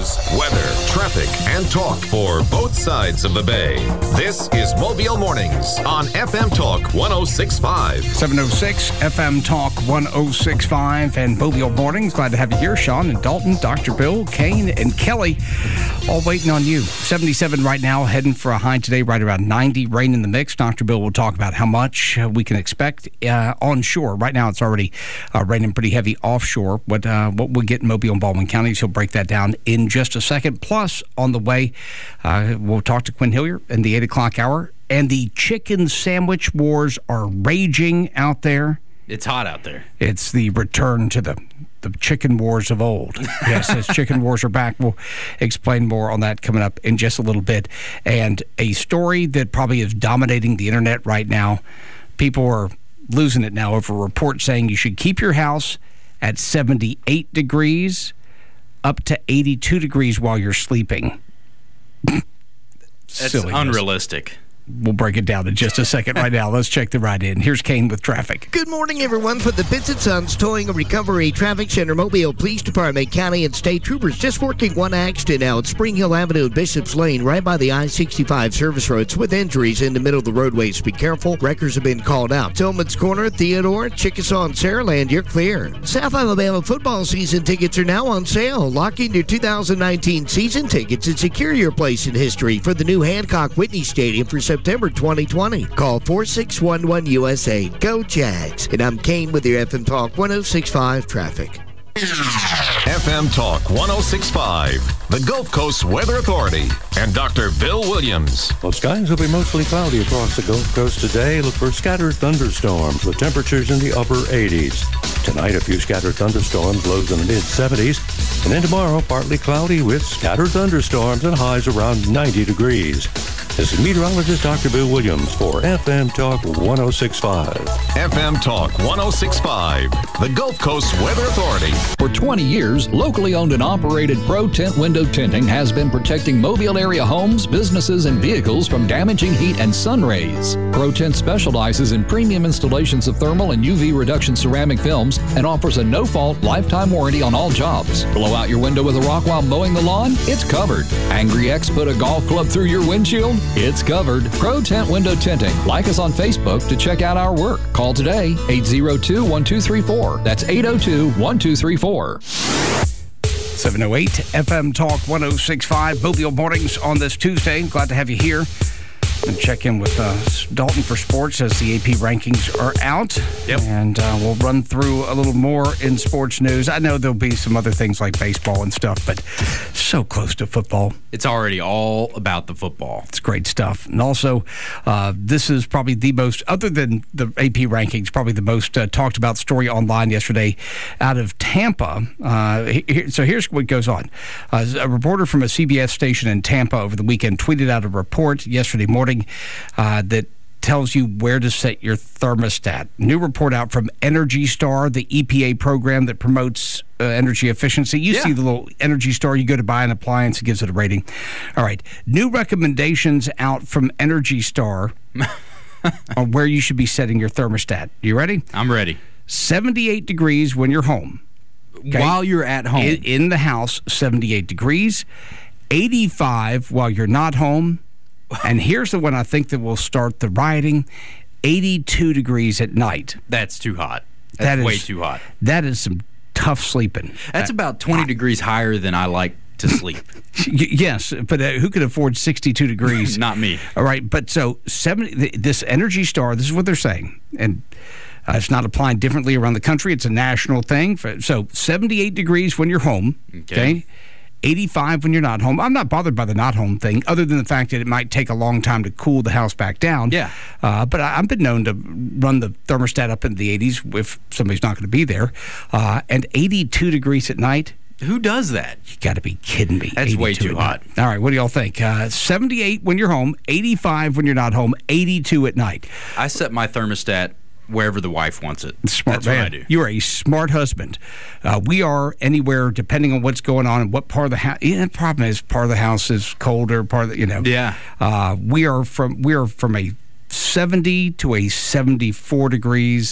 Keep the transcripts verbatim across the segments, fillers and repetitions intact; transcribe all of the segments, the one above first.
news, weather, traffic, and talk for both sides of the bay. This is Mobile Mornings on F M Talk one oh six point five. seven oh six F M Talk one oh six point five and Mobile Mornings. Glad to have you here. Sean and Dalton, Doctor Bill, Kane, and Kelly all waiting on you. seventy-seven right now, heading for a high today, right around ninety. Rain in the mix. Doctor Bill will talk about how much uh, we can expect uh, onshore. Right now, it's already uh, raining pretty heavy offshore. What, uh, what we'll get in Mobile and Baldwin counties, he'll break that down in just a second. Plus, on the way, uh, we'll talk to Quinn Hillier in the eight o'clock hour. And the chicken sandwich wars are raging out there. It's hot out there. It's the return to the, the chicken wars of old. Yes, as chicken wars are back. We'll explain more on that coming up in just a little bit. And a story that probably is dominating the internet right now. People are losing it now over a report saying you should keep your house at seventy-eight degrees up to eighty-two degrees while you're sleeping. That's Silliness. Unrealistic. We'll break it down in just a second. Right now, let's check the ride in. Here's Kane with traffic. Good morning, everyone. For the Pitts and Sons Towing and Recovery Traffic Center, Mobile Police Department, County and State Troopers just working one accident now at Spring Hill Avenue and Bishop's Lane, right by the I sixty-five service roads with injuries in the middle of the roadways. Be careful. Wreckers have been called out. Tillman's Corner, Theodore, Chickasaw, and Saraland, you're clear. South Alabama football season tickets are now on sale. Lock in your two thousand nineteen season tickets and secure your place in history for the new Hancock Whitney Stadium for September twenty twenty. Call four six one one U S A. Go Jags. And I'm Kane with your F M Talk one oh six point five traffic. F M Talk one oh six point five, the Gulf Coast Weather Authority, and Doctor Bill Williams. Well, skies will be mostly cloudy across the Gulf Coast today. Look for scattered thunderstorms with temperatures in the upper eighties. Tonight, a few scattered thunderstorms, lows in the mid-seventies. And then tomorrow, partly cloudy with scattered thunderstorms and highs around ninety degrees. This is meteorologist Doctor Bill Williams for F M Talk one oh six point five. F M Talk one oh six point five, the Gulf Coast Weather Authority. For twenty years, locally owned and operated Pro Tent Window Tinting has been protecting Mobile area homes, businesses, and vehicles from damaging heat and sun rays. Pro Tent specializes in premium installations of thermal and U V reduction ceramic films and offers a no-fault lifetime warranty on all jobs. Blow out your window with a rock while mowing the lawn? It's covered. Angry ex put a golf club through your windshield? It's covered. Pro Tent Window Tinting. Like us on Facebook to check out our work. Call today, eight oh two, one two three four. That's eight oh two, one two three four. seven oh eight F M Talk one oh six point five. Mobile Mornings on this Tuesday. Glad to have you here. And check in with uh, Dalton for sports as the A P rankings are out. Yep. And uh, we'll run through a little more in sports news. I know there'll be some other things like baseball and stuff, but so close to football. It's already all about the football. It's great stuff. And also, uh, this is probably the most, other than the A P rankings, probably the most uh, talked about story online yesterday out of Tampa. Uh, he, so here's what goes on. Uh, a reporter from a C B S station in Tampa over the weekend tweeted out a report yesterday morning uh, that tells you where to set your thermostat. New report out from Energy Star, the E P A program that promotes uh, energy efficiency. You yeah. see the little Energy Star, you go to buy an appliance, it gives it a rating. All right. New recommendations out from Energy Star on where you should be setting your thermostat. You ready? I'm ready. seventy-eight degrees when you're home. Okay? While you're at home. In, in the house, seventy-eight degrees. eighty-five while you're not home. And here's the one I think that will start the rioting, eighty-two degrees at night. That's too hot. That's that is, way too hot. That is some tough sleeping. That's uh, about twenty I, degrees higher than I like to sleep. Yes, but uh, who could afford sixty-two degrees? Not me. All right, but so seventy. This Energy Star, this is what they're saying. And uh, it's not applying differently around the country. It's a national thing. For, so seventy-eight degrees when you're home. Okay. okay? eighty-five when you're not home. I'm not bothered by the not home thing, other than the fact that it might take a long time to cool the house back down. Yeah. Uh, but I, I've been known to run the thermostat up in the eighties if somebody's not going to be there. Uh, and eighty-two degrees at night. Who does that? You got to be kidding me. That's way too hot. All right, what do y'all think? Uh, seventy-eight when you're home, eighty-five when you're not home, eighty-two at night. I set my thermostat wherever the wife wants it. Smart That's man. what I do. You're a smart husband. Uh, we are anywhere, depending on what's going on and what part of the house. Yeah, the problem is part of the house is colder. Part of the, you know. Yeah. Uh, we are from we are from a seventy to a seventy-four degrees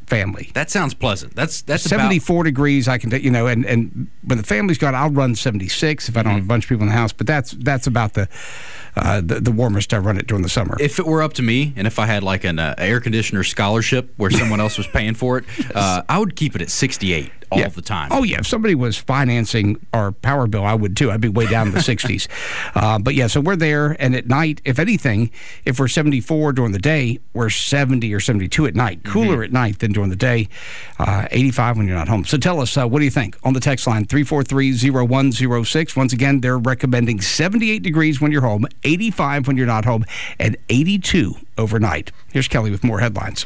family. That sounds pleasant. That's that's seventy-four degrees. I can, you know, and, and when the family's gone, I'll run seventy-six if I don't mm-hmm. have a bunch of people in the house. But that's that's about the uh, the, the warmest I run it during the summer. If it were up to me, and if I had like an uh, air conditioner scholarship where someone else was paying for it, yes. uh, I would keep it at sixty-eight. All yeah. the time. Oh, yeah. If somebody was financing our power bill, I would too. I'd be way down in the sixties. Uh, but yeah, so we're there. And at night, if anything, if we're seventy-four during the day, we're seventy or seventy-two at night. Cooler mm-hmm. at night than during the day. Uh, eighty-five when you're not home. So tell us, uh, what do you think? On the text line, three four three, zero one zero six. Once again, they're recommending seventy-eight degrees when you're home, eighty-five when you're not home, and eighty-two overnight. Here's Kelly with more headlines.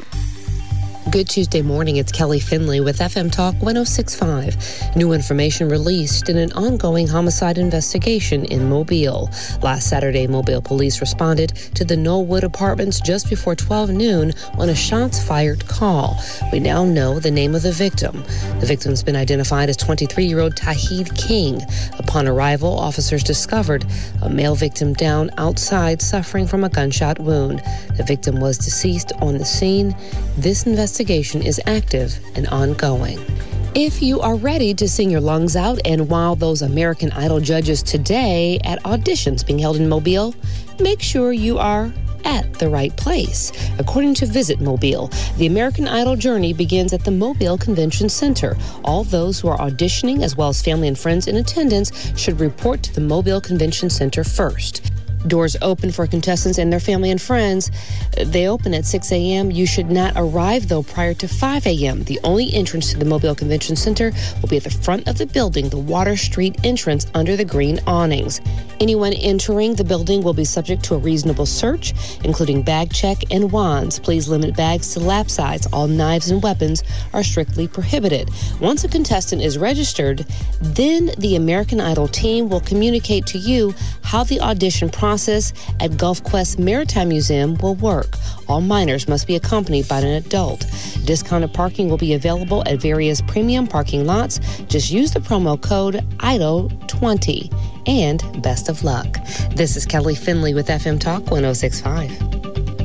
Good Tuesday morning, it's Kelly Finley with F M Talk one oh six point five. New information released in an ongoing homicide investigation in Mobile. Last Saturday, Mobile police responded to the Knollwood Apartments just before twelve noon on a shots-fired call. We now know the name of the victim. The victim's been identified as twenty-three-year-old Tahid King. Upon arrival, officers discovered a male victim down outside suffering from a gunshot wound. The victim was deceased on the scene. This investigation Investigation is active and ongoing. If you are ready to sing your lungs out and wow those American Idol judges today at auditions being held in Mobile, make sure you are at the right place. According to Visit Mobile, the American Idol journey begins at the Mobile Convention Center. All those who are auditioning, as well as family and friends in attendance, should report to the Mobile Convention Center first. Doors open for contestants and their family and friends. They open at six a.m. You should not arrive, though, prior to five a.m. The only entrance to the Mobile Convention Center will be at the front of the building, the Water Street entrance under the green awnings. Anyone entering the building will be subject to a reasonable search, including bag check and wands. Please limit bags to lap size. All knives and weapons are strictly prohibited. Once a contestant is registered, then the American Idol team will communicate to you how the audition process at Gulf Quest Maritime Museum will work. All minors must be accompanied by an adult. Discounted parking will be available at various premium parking lots. Just use the promo code I D O twenty. And best of luck. This is Kelly Finley with F M Talk one oh six point five.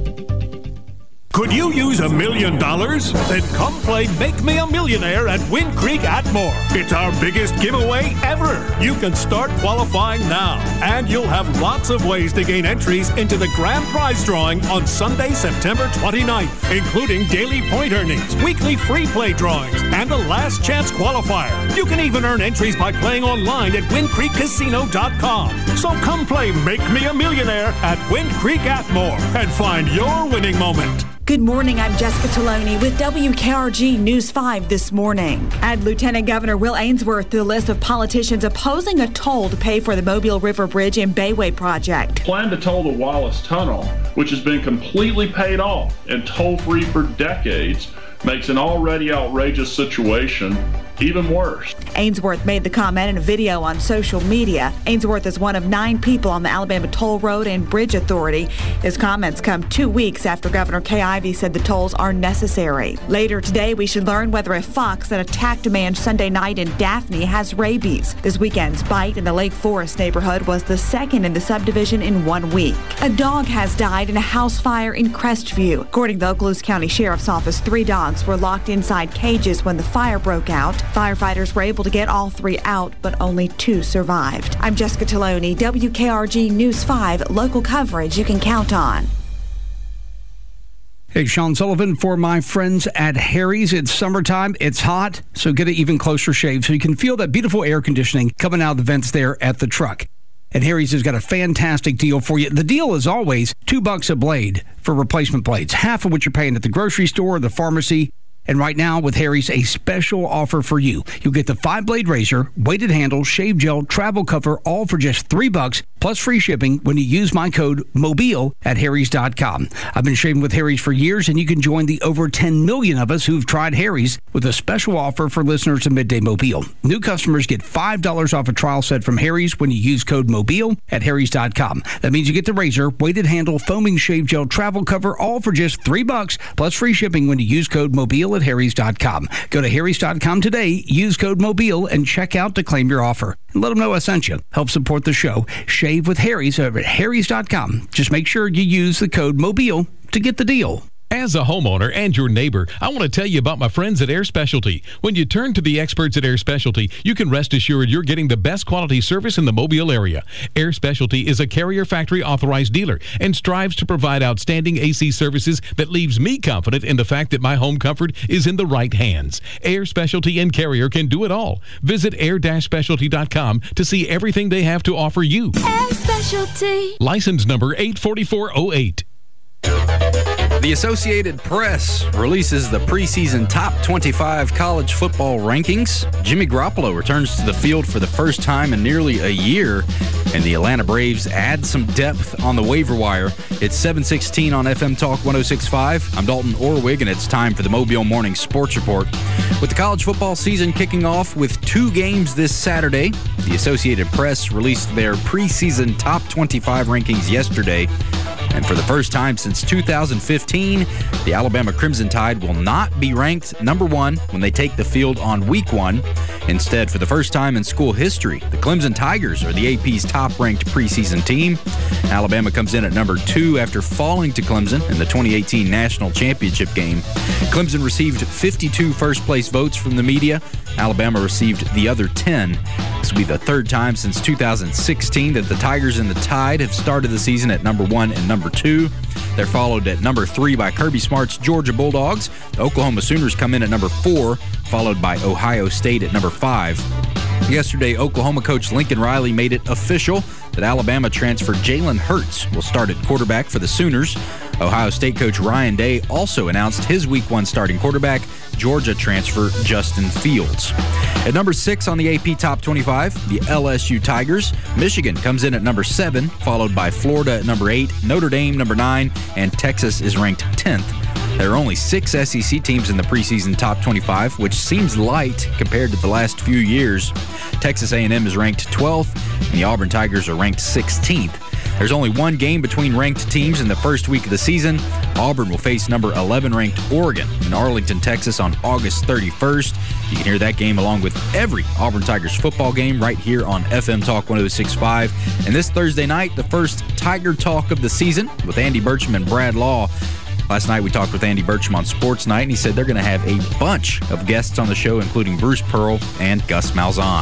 Could you use a million dollars? Then come play Make Me a Millionaire at Wind Creek Atmore. It's our biggest giveaway ever. You can start qualifying now, and you'll have lots of ways to gain entries into the grand prize drawing on Sunday, September twenty-ninth, including daily point earnings, weekly free play drawings, and a last chance qualifier. You can even earn entries by playing online at wind creek casino dot com. So come play Make Me a Millionaire at Wind Creek Atmore and find your winning moment. Good morning, I'm Jessica Taloni with W K R G News five this morning. Add Lieutenant Governor Will Ainsworth to the list of politicians opposing a toll to pay for the Mobile River Bridge and Bayway project. Plan to toll the Wallace Tunnel, which has been completely paid off and toll-free for decades, makes an already outrageous situation even worse. Ainsworth made the comment in a video on social media. Ainsworth is one of nine people on the Alabama Toll Road and Bridge Authority. His comments come two weeks after Governor Kay Ivey said the tolls are necessary. Later today, we should learn whether a fox that attacked a man Sunday night in Daphne has rabies. This weekend's bite in the Lake Forest neighborhood was the second in the subdivision in one week. A dog has died in a house fire in Crestview. According to the Okaloosa County Sheriff's Office, three dogs were locked inside cages when the fire broke out. Firefighters were able to get all three out, but only two survived. I'm Jessica Taloni, W K R G News five, local coverage you can count on. Hey, Sean Sullivan for my friends at Harry's. It's summertime. It's hot, so get an even closer shave so you can feel that beautiful air conditioning coming out of the vents there at the truck. And Harry's has got a fantastic deal for you. The deal is always two bucks a blade for replacement blades, half of what you're paying at the grocery store or the pharmacy. And right now, with Harry's, a special offer for you. You'll get the five-blade razor, weighted handle, shave gel, travel cover, all for just three bucks, plus free shipping when you use my code MOBILE at harrys dot com. I've been shaving with Harry's for years, and you can join the over ten million of us who've tried Harry's with a special offer for listeners of Midday Mobile. New customers get five dollars off a trial set from Harry's when you use code MOBILE at harrys dot com. That means you get the razor, weighted handle, foaming shave gel, travel cover, all for just three bucks, plus free shipping when you use code MOBILE at harrys dot com. Go to harrys dot com today, use code MOBILE, and check out to claim your offer. And let them know I sent you. Help support the show. Shave with Harry's over at harrys dot com. Just make sure you use the code MOBILE to get the deal. As a homeowner and your neighbor, I want to tell you about my friends at Air Specialty. When you turn to the experts at Air Specialty, you can rest assured you're getting the best quality service in the Mobile area. Air Specialty is a Carrier Factory authorized dealer and strives to provide outstanding A C services that leaves me confident in the fact that my home comfort is in the right hands. Air Specialty and Carrier can do it all. Visit air specialty dot com to see everything they have to offer you. Air Specialty. License number eight four four oh eight. The Associated Press releases the preseason top twenty-five college football rankings. Jimmy Garoppolo returns to the field for the first time in nearly a year, and the Atlanta Braves add some depth on the waiver wire. It's seven sixteen on F M Talk one oh six point five. I'm Dalton Orwig, and it's time for the Mobile Morning Sports Report. With the college football season kicking off with two games this Saturday, the Associated Press released their preseason top twenty-five rankings yesterday. And for the first time since two thousand fifteen, the Alabama Crimson Tide will not be ranked number one when they take the field on week one. Instead, for the first time in school history, the Clemson Tigers are the A P's top-ranked preseason team. Alabama comes in at number two after falling to Clemson in the twenty eighteen National Championship game. Clemson received fifty-two first-place votes from the media. Alabama received the other ten. This will be the third time since two thousand sixteen that the Tigers and the Tide have started the season at number one and number two. They're followed at number three by Kirby Smart's Georgia Bulldogs. The Oklahoma Sooners come in at number four, followed by Ohio State at number five. Yesterday, Oklahoma coach Lincoln Riley made it official that Alabama transfer Jalen Hurts will start at quarterback for the Sooners. Ohio State coach Ryan Day also announced his week one starting quarterback, Georgia transfer Justin Fields. At number six on the A P Top twenty-five, the L S U Tigers. Michigan comes in at number seven, followed by Florida at number eight, Notre Dame number nine, and Texas is ranked tenth. There are only six S E C teams in the preseason top twenty-five, which seems light compared to the last few years. Texas A and M is ranked twelfth, and the Auburn Tigers are ranked sixteenth. There's only one game between ranked teams in the first week of the season. Auburn will face number eleven ranked Oregon in Arlington, Texas on August thirty-first. You can hear that game along with every Auburn Tigers football game right here on F M Talk one oh six point five. And this Thursday night, the first Tiger Talk of the season with Andy Burcham and Brad Law. Last night we talked with Andy Burcham on Sports Night, and he said they're going to have a bunch of guests on the show, including Bruce Pearl and Gus Malzahn.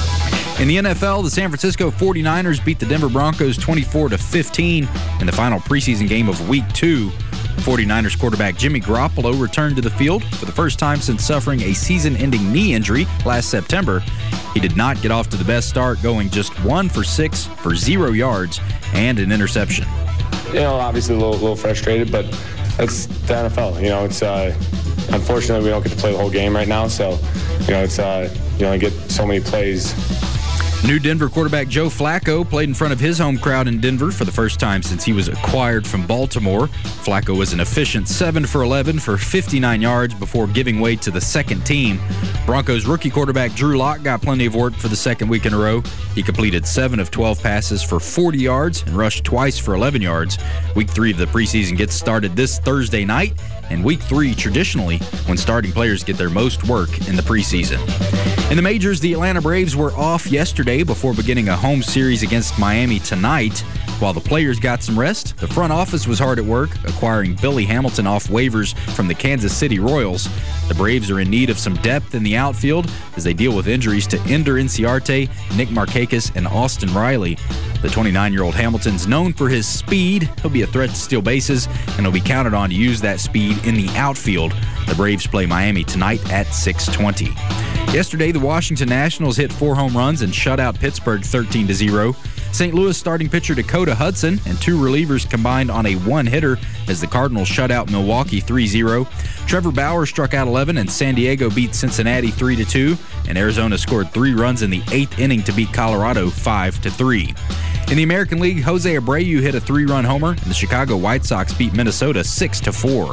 In the N F L, the San Francisco forty-niners beat the Denver Broncos twenty-four to fifteen in the final preseason game of Week two. forty-niners quarterback Jimmy Garoppolo returned to the field for the first time since suffering a season-ending knee injury last September. He did not get off to the best start, going just one for six for zero yards and an interception. You know, obviously a little, little frustrated, but that's the N F L. You know, it's uh, unfortunately we don't get to play the whole game right now, so you know it's uh, you only get so many plays. New Denver quarterback Joe Flacco played in front of his home crowd in Denver for the first time since he was acquired from Baltimore. Flacco was an efficient seven for eleven for fifty-nine yards before giving way to the second team. Broncos rookie quarterback Drew Lock got plenty of work for the second week in a row. He completed seven of twelve passes for forty yards and rushed twice for eleven yards. Week three of the preseason gets started this Thursday night, and week three traditionally when starting players get their most work in the preseason. In the majors, the Atlanta Braves were off yesterday before beginning a home series against Miami tonight. While the players got some rest, the front office was hard at work, acquiring Billy Hamilton off waivers from the Kansas City Royals. The Braves are in need of some depth in the outfield as they deal with injuries to Ender Inciarte, Nick Markakis, and Austin Riley. The twenty-nine-year-old Hamilton's known for his speed. He'll be a threat to steal bases, and he'll be counted on to use that speed in the outfield. The Braves play Miami tonight at six twenty. Yesterday, the Washington Nationals hit four home runs and shut out Pittsburgh thirteen to zero. Saint Louis starting pitcher Dakota Hudson and two relievers combined on a one-hitter as the Cardinals shut out Milwaukee three zero. Trevor Bauer struck out eleven, and San Diego beat Cincinnati three to two. And Arizona scored three runs in the eighth inning to beat Colorado five to three. In the American League, Jose Abreu hit a three-run homer, and the Chicago White Sox beat Minnesota six to four.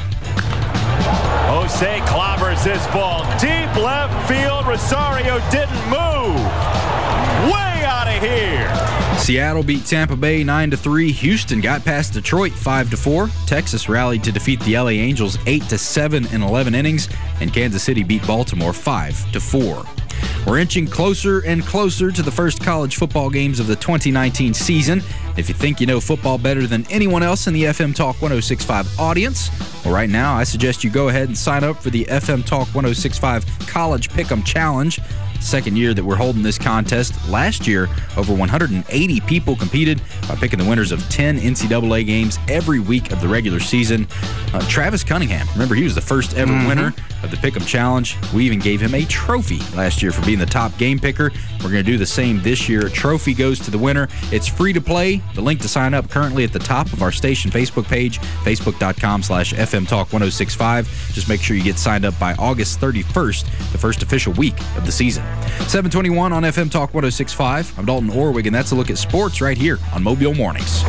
Jose clobbers this ball. Deep left field. Rosario didn't move. Way out of here. Seattle beat Tampa Bay nine to three. Houston got past Detroit five to four. Texas rallied to defeat the L A Angels eight to seven in eleven innings. And Kansas City beat Baltimore five to four. We're inching closer and closer to the first college football games of the twenty nineteen season. If you think you know football better than anyone else in the F M Talk one oh six point five audience, well, right now I suggest you go ahead and sign up for the F M Talk one oh six point five College Pick'em Challenge. Second year that we're holding this contest. Last year, over one hundred eighty people competed by picking the winners of ten N C double A games every week of the regular season. Uh, Travis Cunningham, remember, he was the first ever mm-hmm. winner of the Pick'em Challenge. We even gave him a trophy last year for being the top game picker. We're going to do the same this year. A trophy goes to the winner. It's free to play. The link to sign up currently at the top of our station Facebook page, facebook.com slash fmtalk1065. Just make sure you get signed up by August thirty-first, the first official week of the season. seven twenty-one on F M Talk one oh six point five. I'm Dalton Orwig, and that's a look at sports right here on Mobile Mornings.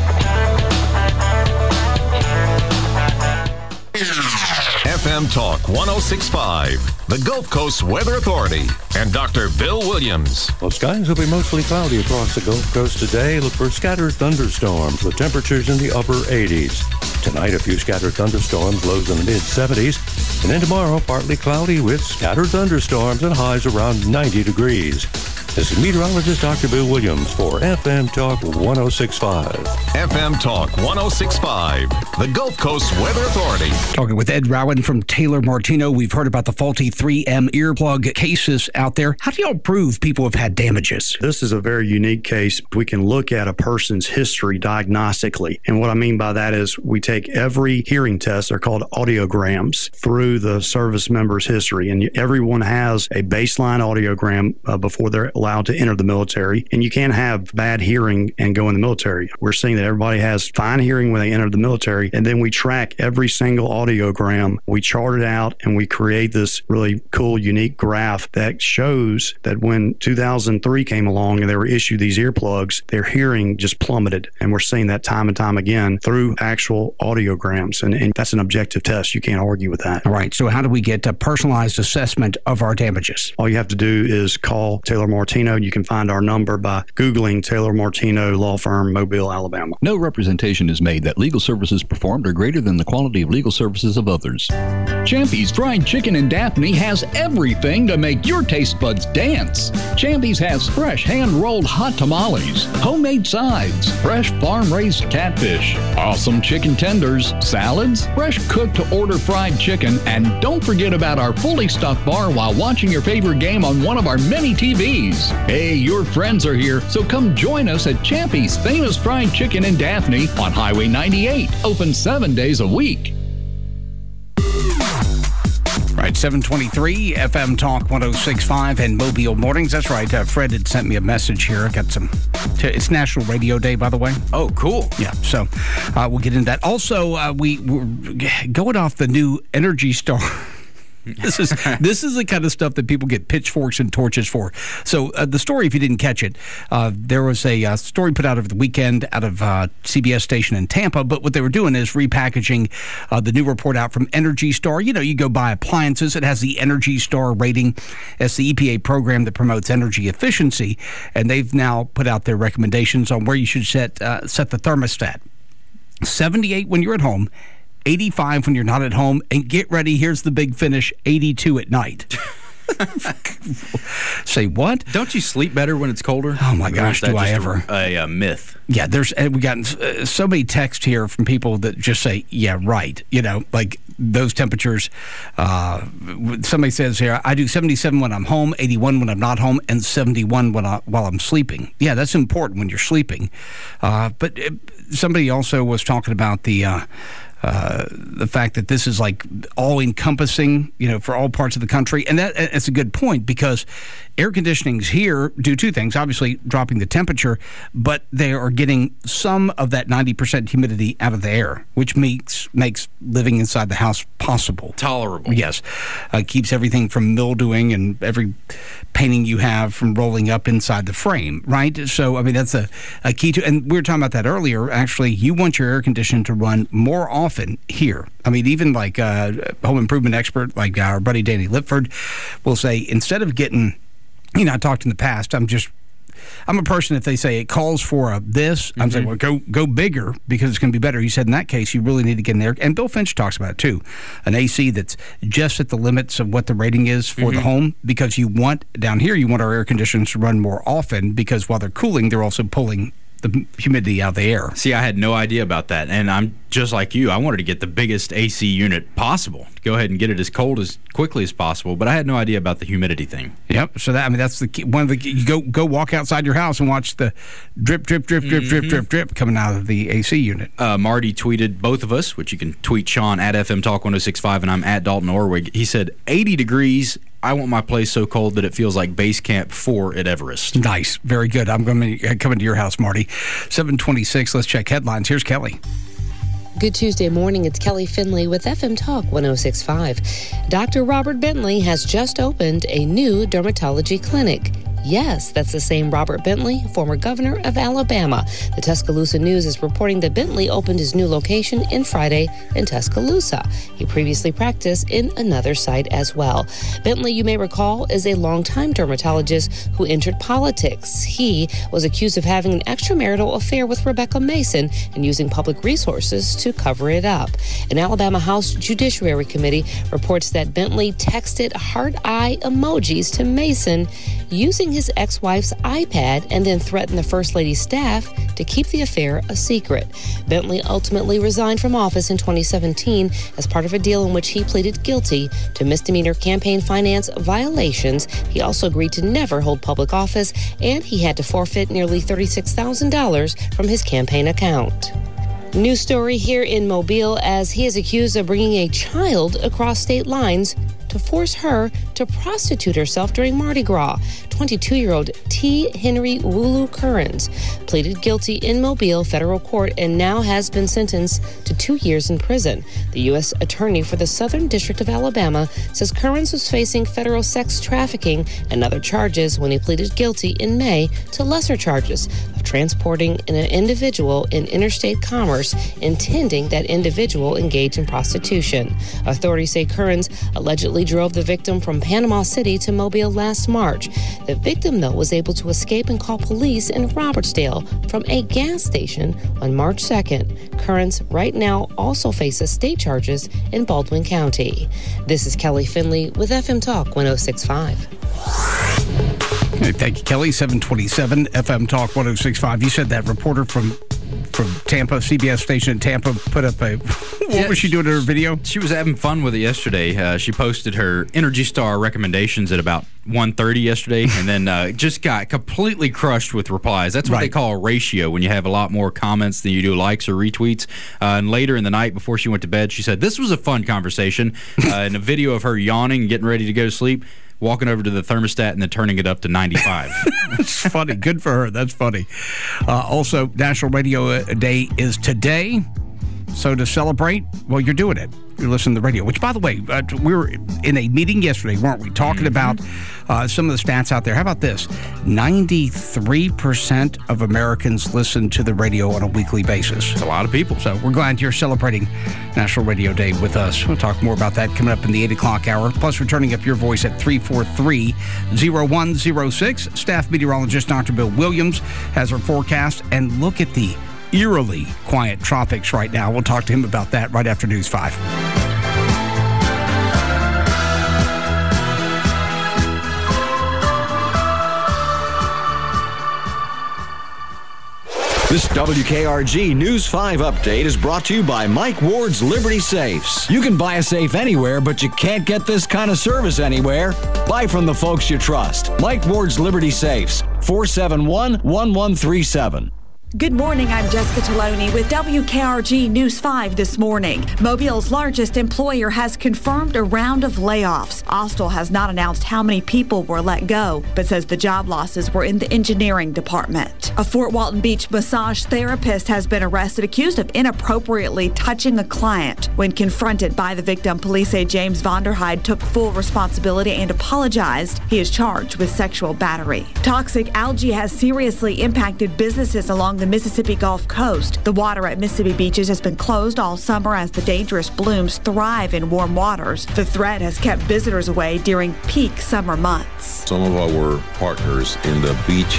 F M Talk one oh six point five, the Gulf Coast Weather Authority, and Doctor Bill Williams. Well, skies will be mostly cloudy across the Gulf Coast today. Look for scattered thunderstorms with temperatures in the upper eighties. Tonight, a few scattered thunderstorms, lows in the mid-seventies. And then tomorrow, partly cloudy with scattered thunderstorms and highs around ninety degrees. This is meteorologist Doctor Bill Williams for F M Talk one oh six point five. F M Talk one oh six point five, the Gulf Coast Weather Authority. Talking with Ed Rowan from Taylor Martino. We've heard about the faulty three M earplug cases out there. How do y'all prove people have had damages? This is a very unique case. We can look at a person's history diagnostically. And what I mean by that is we take every hearing test, they're called audiograms, through the service member's history. And everyone has a baseline audiogram uh, before they're allowed to enter the military, and you can't have bad hearing and go in the military. We're seeing that everybody has fine hearing when they enter the military, and then we track every single audiogram. We chart it out, and we create this really cool, unique graph that shows that when two thousand three came along and they were issued these earplugs, their hearing just plummeted, and we're seeing that time and time again through actual audiograms, and, and that's an objective test. You can't argue with that. All right, so how do we get a personalized assessment of our damages? All you have to do is call Taylor Martino. You can find our number by Googling Taylor Martino Law Firm, Mobile, Alabama. No representation is made that legal services performed are greater than the quality of legal services of others. Champy's Fried Chicken in Daphne has everything to make your taste buds dance. Champy's has fresh hand-rolled hot tamales, homemade sides, fresh farm-raised catfish, awesome chicken tenders, salads, fresh cooked-to-order fried chicken, and don't forget about our fully stocked bar while watching your favorite game on one of our many T Vs. Hey, your friends are here, so come join us at Champy's Famous Fried Chicken in Daphne on Highway ninety-eight, open seven days a week. Right, seven twenty-three, F M Talk one oh six point five and Mobile Mornings. That's right, uh, Fred had sent me a message here. I got some, t- it's National Radio Day, by the way. Oh, cool. Yeah, so uh, we'll get into that. Also, uh, we, we're going off the new Energy Star. This is this is the kind of stuff that people get pitchforks and torches for. So uh, the story, if you didn't catch it, uh, there was a uh, story put out over the weekend out of uh, C B S station in Tampa. But what they were doing is repackaging uh, the new report out from Energy Star. You know, you go buy appliances. It has the Energy Star rating. It's the E P A program that promotes energy efficiency. And they've now put out their recommendations on where you should set uh, set the thermostat. seventy-eight when you're at home, eighty-five when you're not at home, and get ready, here's the big finish, eighty-two at night. Say what? Don't you sleep better when it's colder? Oh my gosh, do I ever? A, a, a myth. Yeah, there's we got uh, so many texts here from people that just say, yeah, right. You know, like those temperatures. Uh, somebody says here, I do seventy-seven when I'm home, eighty-one when I'm not home, and seventy-one when I, while I'm sleeping. Yeah, that's important when you're sleeping. Uh, but it, somebody also was talking about the uh, uh, the fact that this is like all-encompassing, you know, for all parts of the country. And that, that's a good point, because air conditionings here do two things. Obviously, dropping the temperature, but they are getting some of that ninety percent humidity out of the air, which makes makes living inside the house possible. Tolerable. Yes. Uh, keeps everything from mildewing and every painting you have from rolling up inside the frame, right? So, I mean, that's a, a key to, and we were talking about that earlier. Actually, you want your air conditioner to run more often here. I mean, even like a home improvement expert like our buddy Danny Lipford will say, instead of getting, you know, I talked in the past, I'm just, I'm a person, if they say it calls for a this, I'm mm-hmm. saying, well, go go bigger because it's going to be better. He said in that case, you really need to get in there. And Bill Finch talks about it too. An A C that's just at the limits of what the rating is for mm-hmm. the home, because you want, down here, you want our air conditioners to run more often, because while they're cooling, they're also pulling the humidity out of the air. See, I had no idea about that, and I'm just like you. I wanted to get the biggest A C unit possible. Go ahead and get it as cold as quickly as possible, but I had no idea about the humidity thing. Yep. So that I mean, that's the key. One of the you go go walk outside your house and watch the drip, drip, drip, drip, mm-hmm. drip, drip, drip coming out of the A C unit. Uh, Marty tweeted both of us, which you can tweet Sean at F M Talk one oh six point five, and I'm at Dalton Orwig. He said eighty degrees. I want my place so cold that it feels like base camp four at Everest. Nice. Very good. I'm going to come into your house, Marty. seven twenty-six. Let's check headlines. Here's Kelly. Good Tuesday morning. It's Kelly Finley with F M Talk one oh six point five. Doctor Robert Bentley has just opened a new dermatology clinic. Yes, that's the same Robert Bentley, former governor of Alabama. The Tuscaloosa News is reporting that Bentley opened his new location in Friday in Tuscaloosa. He previously practiced in another site as well. Bentley, you may recall, is a longtime dermatologist who entered politics. He was accused of having an extramarital affair with Rebecca Mason and using public resources to cover it up. An Alabama House Judiciary Committee reports that Bentley texted heart eye emojis to Mason using his ex-wife's iPad and then threatened the First Lady's staff to keep the affair a secret. Bentley ultimately resigned from office in twenty seventeen as part of a deal in which he pleaded guilty to misdemeanor campaign finance violations. He also agreed to never hold public office, and he had to forfeit nearly thirty-six thousand dollars from his campaign account. New story here in Mobile as he is accused of bringing a child across state lines to force her to prostitute herself during Mardi Gras. twenty-two-year-old T. Henry Wulu Currens pleaded guilty in Mobile federal court and now has been sentenced to two years in prison. The U S attorney for the Southern District of Alabama says Currens was facing federal sex trafficking and other charges when he pleaded guilty in May to lesser charges of transporting an individual in interstate commerce, intending that individual engage in prostitution. Authorities say Currens allegedly drove the victim from Panama City to Mobile last March. The victim, though, was able to escape and call police in Robertsdale from a gas station on March second. Currens right now also faces state charges in Baldwin County. This is Kelly Finley with F M Talk one oh six point five. Okay, thank you, Kelly. seven twenty-seven F M Talk one oh six point five. You said that reporter from from Tampa, C B S station in Tampa, put up a, what yeah, was she doing in her video? She was having fun with it yesterday. Uh, she posted her Energy Star recommendations at about one thirty yesterday, and then uh, just got completely crushed with replies. That's what right. they call a ratio, when you have a lot more comments than you do likes or retweets. Uh, and later in the night, before she went to bed, she said, "This was a fun conversation." Uh, and a video of her yawning and getting ready to go to sleep, walking over to the thermostat and then turning it up to ninety-five. That's funny. Good for her. That's funny. Uh, also, National Radio Day is today. So to celebrate, well, you're doing it. You're listening to the radio, which, by the way, uh, we were in a meeting yesterday, weren't we, talking mm-hmm. about uh, some of the stats out there. How about this? ninety-three percent of Americans listen to the radio on a weekly basis. It's a lot of people. So we're glad you're celebrating National Radio Day with us. We'll talk more about that coming up in the eight o'clock hour. Plus, we're turning up your voice at three four three, oh one oh six. Staff meteorologist Doctor Bill Williams has our forecast. And look at the eerily quiet tropics right now. We'll talk to him about that right after News five. This W K R G News five update is brought to you by Mike Ward's Liberty Safes. You can buy a safe anywhere, but you can't get this kind of service anywhere. Buy from the folks you trust. Mike Ward's Liberty Safes, four seven one, one one three seven. Good morning, I'm Jessica Taloni with W K R G News five this morning. Mobile's largest employer has confirmed a round of layoffs. Austal has not announced how many people were let go, but says the job losses were in the engineering department. A Fort Walton Beach massage therapist has been arrested accused of inappropriately touching a client. When confronted by the victim, police say James Vonderheide took full responsibility and apologized. He is charged with sexual battery. Toxic algae has seriously impacted businesses along the Mississippi Gulf Coast. The water at Mississippi beaches has been closed all summer as the dangerous blooms thrive in warm waters. The threat has kept visitors away during peak summer months. Some of our partners in the beach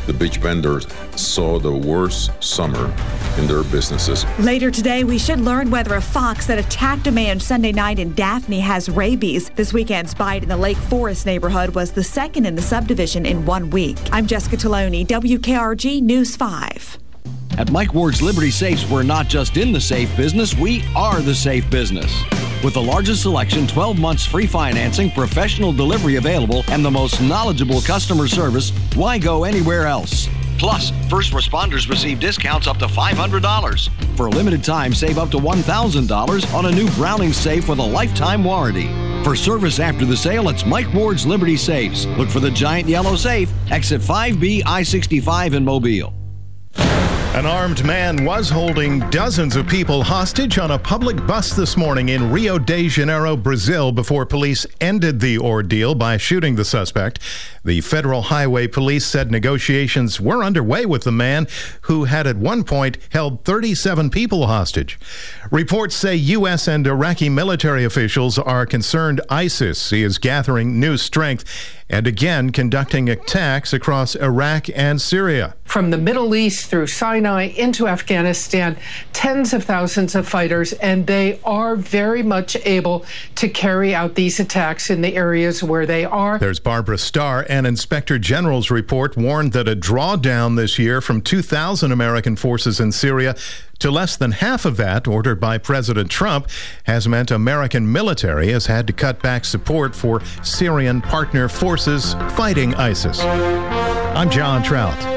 the beach vendors saw the worst summer in their businesses. Later today, we should learn whether a fox that attacked a man Sunday night in Daphne has rabies. This weekend's bite in the Lake Forest neighborhood was the second in the subdivision in one week. I'm Jessica Taloni, W K R G News five. At Mike Ward's Liberty Safes, we're not just in the safe business, we are the safe business. With the largest selection, twelve months free financing, professional delivery available, and the most knowledgeable customer service, why go anywhere else? Plus, first responders receive discounts up to five hundred dollars. For a limited time, save up to one thousand dollars on a new Browning safe with a lifetime warranty. For service after the sale, it's Mike Ward's Liberty Safes. Look for the giant yellow safe, exit five B, I sixty-five in Mobile. An armed man was holding dozens of people hostage on a public bus this morning in Rio de Janeiro, Brazil, before police ended the ordeal by shooting the suspect. The Federal Highway Police said negotiations were underway with the man who had at one point held thirty-seven people hostage. Reports say U S and Iraqi military officials are concerned ISIS is gathering new strength and again conducting attacks across Iraq and Syria. From the Middle East through Sinai into Afghanistan, tens of thousands of fighters, and they are very much able to carry out these attacks in the areas where they are. There's Barbara Starr. An Inspector General's report warned that a drawdown this year from two thousand American forces in Syria to less than half of that ordered by President Trump has meant American military has had to cut back support for Syrian partner forces fighting ISIS. I'm John Trout.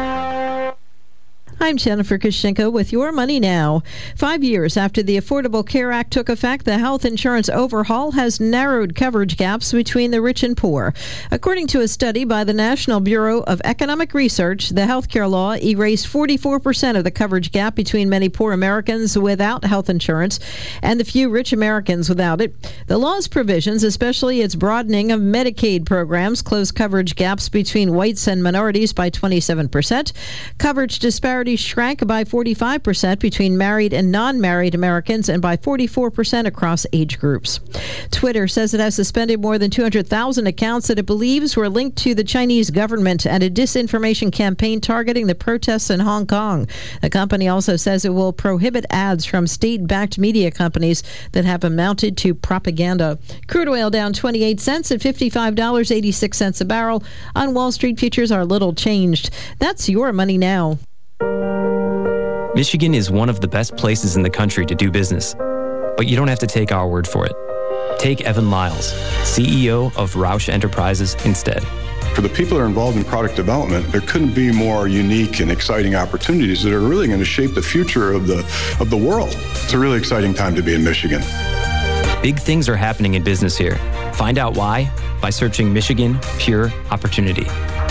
I'm Jennifer Kushinka with Your Money Now. Five years after the Affordable Care Act took effect, the health insurance overhaul has narrowed coverage gaps between the rich and poor. According to a study by the National Bureau of Economic Research, the health care law erased forty-four percent of the coverage gap between many poor Americans without health insurance and the few rich Americans without it. The law's provisions, especially its broadening of Medicaid programs, closed coverage gaps between whites and minorities by twenty-seven percent. Coverage disparities shrank by forty-five percent between married and non-married Americans and by forty-four percent across age groups. Twitter says it has suspended more than two hundred thousand accounts that it believes were linked to the Chinese government and a disinformation campaign targeting the protests in Hong Kong. The company also says it will prohibit ads from state-backed media companies that have amounted to propaganda. Crude oil down twenty-eight cents at fifty-five dollars and eighty-six cents a barrel. On Wall Street, futures are little changed. That's Your Money Now. Michigan is one of the best places in the country to do business, but you don't have to take our word for it. Take Evan Lyles, C E O of Roush Enterprises, instead. For the people that are involved in product development, there couldn't be more unique and exciting opportunities that are really going to shape the future of the of the world. It's a really exciting time to be in Michigan. Big things are happening in business here. Find out why by searching Michigan Pure Opportunity.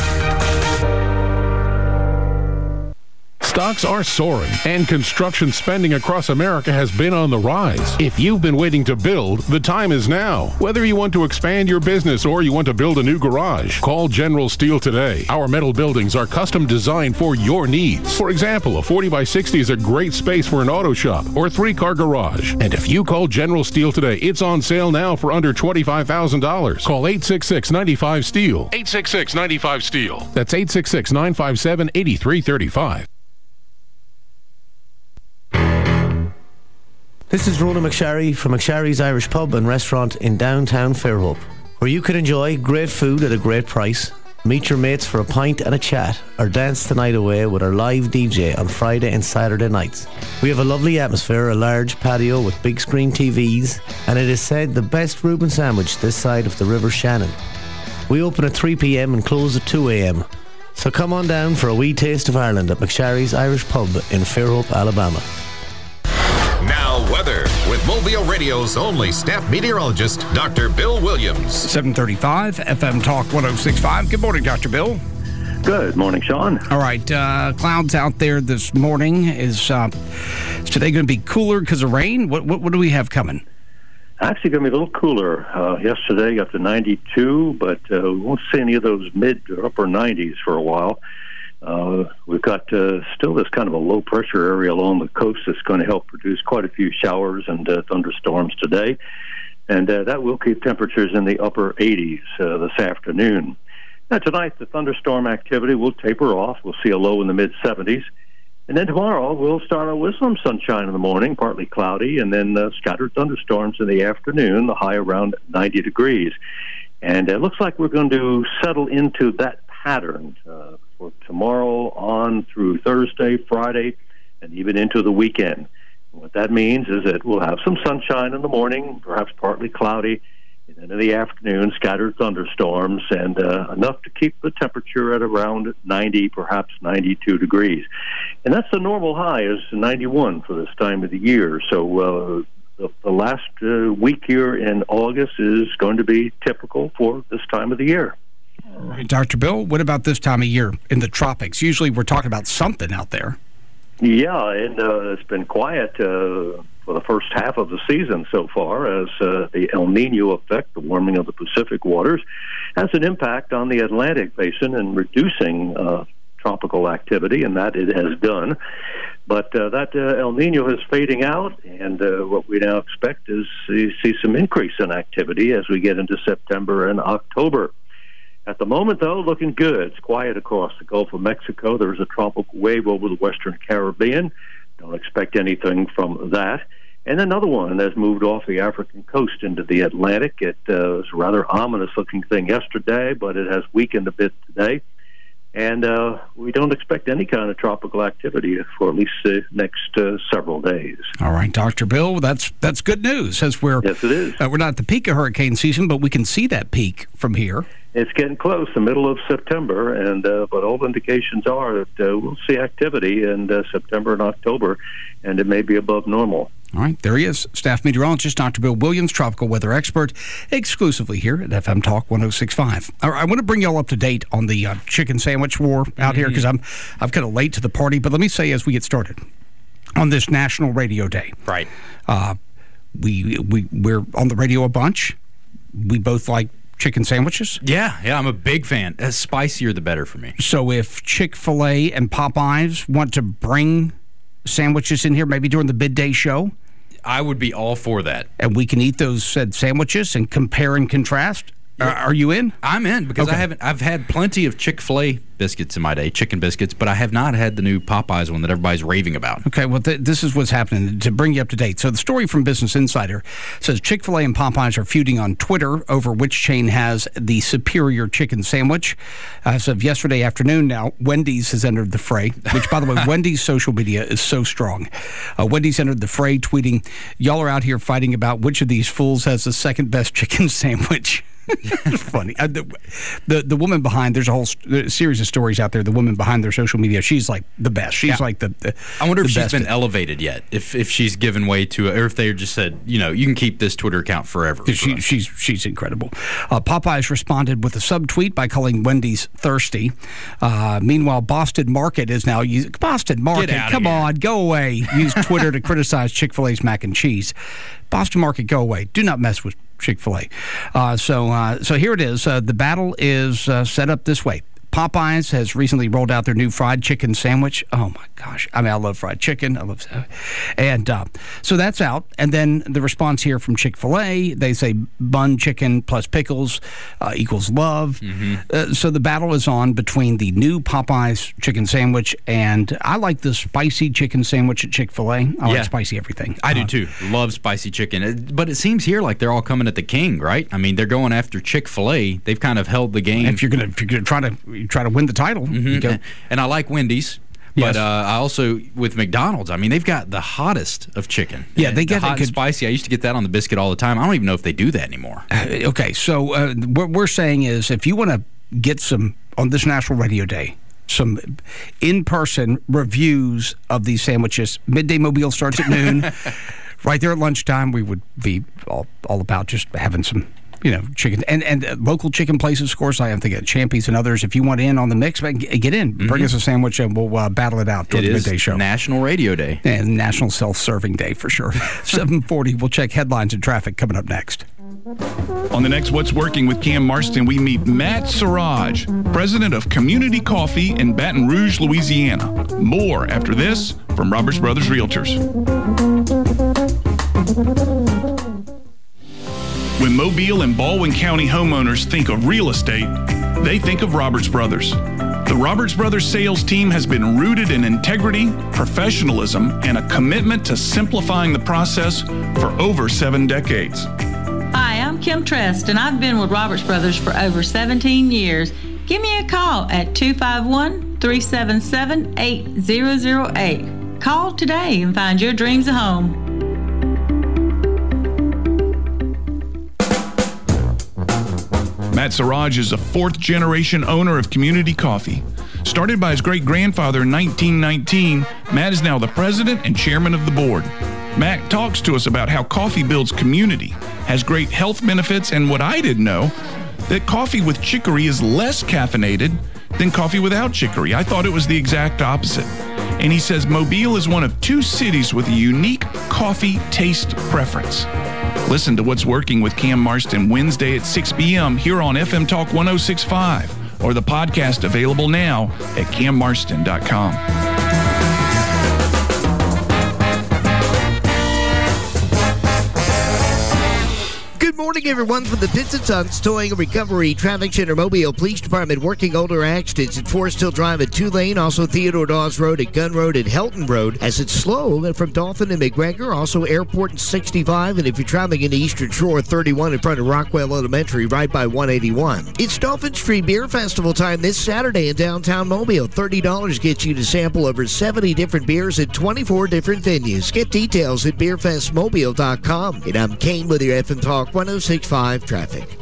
Stocks are soaring, and construction spending across America has been on the rise. If you've been waiting to build, the time is now. Whether you want to expand your business or you want to build a new garage, call General Steel today. Our metal buildings are custom designed for your needs. For example, a forty by sixty is a great space for an auto shop or three-car garage. And if you call General Steel today, it's on sale now for under twenty-five thousand dollars. Call eight six six, nine five, STEEL. eight six six, nine five, STEEL. That's eight six six, nine five seven, eight three three five. This is Ronan McSharry from McSharry's Irish Pub and Restaurant in downtown Fairhope, where you can enjoy great food at a great price, meet your mates for a pint and a chat, or dance the night away with our live D J on Friday and Saturday nights. We have a lovely atmosphere, a large patio with big screen T Vs, and it is said the best Reuben sandwich this side of the River Shannon. We open at three p.m. and close at two a.m. So come on down for a wee taste of Ireland at McSharry's Irish Pub in Fairhope, Alabama. Now weather with Mobile Radio's only staff meteorologist, Doctor Bill Williams. seven thirty-five, F M Talk one oh six point five. Good morning, Doctor Bill. Good morning, Sean. All right, uh, clouds out there this morning. Is, uh, is today going to be cooler because of rain? What, what what do we have coming? Actually going to be a little cooler. Uh, yesterday got to ninety-two, but uh, we won't see any of those mid or upper nineties for a while. Uh, we've got uh, still this kind of a low pressure area along the coast that's going to help produce quite a few showers and uh, thunderstorms today. And uh, that will keep temperatures in the upper eighties uh, this afternoon. Now, tonight, the thunderstorm activity will taper off. We'll see a low in the mid seventies. And then tomorrow, we'll start out with some sunshine in the morning, partly cloudy, and then uh, scattered thunderstorms in the afternoon, the high around ninety degrees. And it looks like we're going to settle into that pattern uh, for tomorrow on through Thursday, Friday, and even into the weekend. And what that means is that we'll have some sunshine in the morning, perhaps partly cloudy, and then in the afternoon, scattered thunderstorms, and uh, enough to keep the temperature at around ninety, perhaps ninety-two degrees. And that's the normal high, is ninety-one for this time of the year. So uh, the, the last uh, week here in August is going to be typical for this time of the year. All right, Doctor Bill, what about this time of year in the tropics? Usually we're talking about something out there. Yeah, and uh, it's been quiet uh, for the first half of the season so far, as uh, the El Nino effect, the warming of the Pacific waters, has an impact on the Atlantic basin and reducing uh, tropical activity, and that it has done. But uh, that uh, El Nino is fading out, and uh, what we now expect is to see some increase in activity as we get into September and October. At the moment, though, looking good. It's quiet across the Gulf of Mexico. There's a tropical wave over the Western Caribbean. Don't expect anything from that. And another one has moved off the African coast into the Atlantic. It uh, was a rather ominous-looking thing yesterday, but it has weakened a bit today. And uh, we don't expect any kind of tropical activity for at least the next uh, several days. All right, Doctor Bill, that's that's good news. As we're, yes, it is. Uh, we're not at the peak of hurricane season, but we can see that peak from here. It's getting close, the middle of September, and uh, but all indications are that uh, we'll see activity in uh, September and October, and it may be above normal. All right, there he is, staff meteorologist Doctor Bill Williams, tropical weather expert, exclusively here at F M Talk one oh six point five. All right, I want to bring you all up to date on the uh, chicken sandwich war out mm-hmm. here, because I'm I'm kind of late to the party. But let me say, as we get started on this National Radio Day, right? Uh, we we we're on the radio a bunch. We both like chicken sandwiches. Yeah, yeah, I'm a big fan. The spicier, the better for me. So if Chick-fil-A and Popeyes want to bring sandwiches in here, maybe during the midday show, I would be all for that. And we can eat those said sandwiches and compare and contrast. Yeah. Uh, are you in? I'm in, because okay. I haven't. I've had plenty of Chick-fil-A biscuits in my day, chicken biscuits, but I have not had the new Popeyes one that everybody's raving about. Okay, well, th- this is what's happening to bring you up to date. So the story from Business Insider says Chick-fil-A and Popeyes are feuding on Twitter over which chain has the superior chicken sandwich. As of yesterday afternoon now, Wendy's has entered the fray, which, by the way, Wendy's social media is so strong. Uh, Wendy's entered the fray, tweeting, "Y'all are out here fighting about which of these fools has the second best chicken sandwich." It's funny. Uh, the, the the woman behind, there's a whole st- series of stories out there. The woman behind their social media, she's like the best. She's yeah. like the, the. I wonder if she's best been at, elevated yet. If if she's given way to, or if they just said, you know, you can keep this Twitter account forever. She, she's she's incredible. Uh, Popeyes responded with a subtweet by calling Wendy's thirsty. Uh, meanwhile, Boston Market is now using Boston Market. Come here. on, go away. Use Twitter to criticize Chick-fil-A's mac and cheese. Boston Market, go away. Do not mess with Chick-fil-A. Uh, so, uh, so here it is. Uh, the battle is uh, set up this way. Popeyes has recently rolled out their new fried chicken sandwich. Oh, my gosh. I mean, I love fried chicken. I love And uh, so that's out. And then the response here from Chick-fil-A, they say bun chicken plus pickles uh, equals love. Mm-hmm. Uh, so the battle is on between the new Popeyes chicken sandwich, and I like the spicy chicken sandwich at Chick-fil-A. I yeah. like spicy everything. I uh, do, too. Love spicy chicken. But it seems here like they're all coming at the king, right? I mean, they're going after Chick-fil-A. They've kind of held the game. If you're going to try to... You try to win the title. Mm-hmm. You go. And I like Wendy's. Yes. But uh, I also, with McDonald's, I mean, they've got the hottest of chicken. Yeah, they get the hot good, and spicy. I used to get that on the biscuit all the time. I don't even know if they do that anymore. Uh, okay, so uh, what we're saying is if you want to get some, on this National Radio Day, some in-person reviews of these sandwiches, Midday Mobile starts at noon. Right there at lunchtime, we would be all, all about just having some... You know, chicken and, and uh, local chicken places, of course. I am thinking Champy's and others. If you want in on the mix, get in. Mm-hmm. Bring us a sandwich and we'll uh, battle it out during the midday show. National Radio Day. And National Self-Serving Day for sure. seven forty, we'll check headlines and traffic coming up next. On the next What's Working with Cam Marston, we meet Matt Siraj, president of Community Coffee in Baton Rouge, Louisiana. More after this from Roberts Brothers Realtors. When Mobile and Baldwin County homeowners think of real estate, they think of Roberts Brothers. The Roberts Brothers sales team has been rooted in integrity, professionalism, and a commitment to simplifying the process for over seven decades. Hi, I'm Kim Trest, and I've been with Roberts Brothers for over seventeen years. Give me a call at two five one, three seven seven, eight zero zero eight. Call today and find your dreams a home. Matt Siraj is a fourth-generation owner of Community Coffee. Started by his great-grandfather in nineteen nineteen, Matt is now the president and chairman of the board. Matt talks to us about how coffee builds community, has great health benefits, and what I didn't know, that coffee with chicory is less caffeinated than coffee without chicory. I thought it was the exact opposite. And he says Mobile is one of two cities with a unique coffee taste preference. Listen to What's Working with Cam Marston Wednesday at six p.m. here on F M Talk one oh six point five, or the podcast available now at cam marston dot com. Good morning, everyone, from the Pits and Sons Towing and Recovery Traffic Center Mobile Police Department working older accidents at Forest Hill Drive at two-lane, also Theodore Dawes Road at Gun Road and Helton Road, as it's slow from Dolphin and McGregor, also Airport and sixty-five, and if you're traveling into Eastern Shore, thirty-one in front of Rockwell Elementary, right by one eighty-one. It's Dolphin Street Beer Festival time this Saturday in downtown Mobile. thirty dollars gets you to sample over seventy different beers at twenty-four different venues. Get details at beer fest mobile dot com. And I'm Kane with your F M Talk one oh six point five traffic.